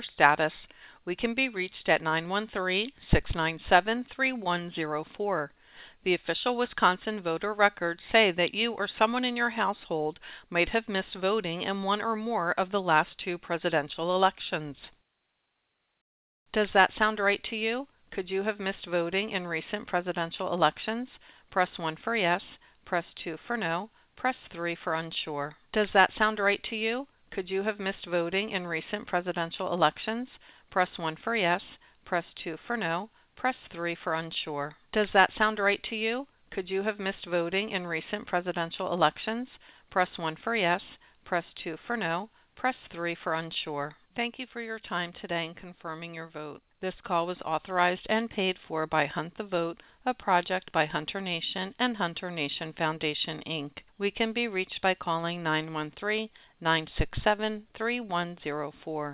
status, we can be reached at 913-697-3104. The official Wisconsin voter records say that you or someone in your household might have missed voting in one or more of the last two presidential elections. Does that sound right to you? Could you have missed voting in recent presidential elections? Press 1 for yes, press 2 for no, press 3 for unsure. Does that sound right to you? Could you have missed voting in recent presidential elections? Press 1 for yes, press 2 for no, press 3 for unsure. Does that sound right to you? Could you have missed voting in recent presidential elections? Press 1 for yes, press 2 for no, press 3 for unsure. Thank you for your time today in confirming your vote. This call was authorized and paid for by Hunt the Vote, a project by Hunter Nation and Hunter Nation Foundation, Inc. We can be reached by calling 913-967-3104.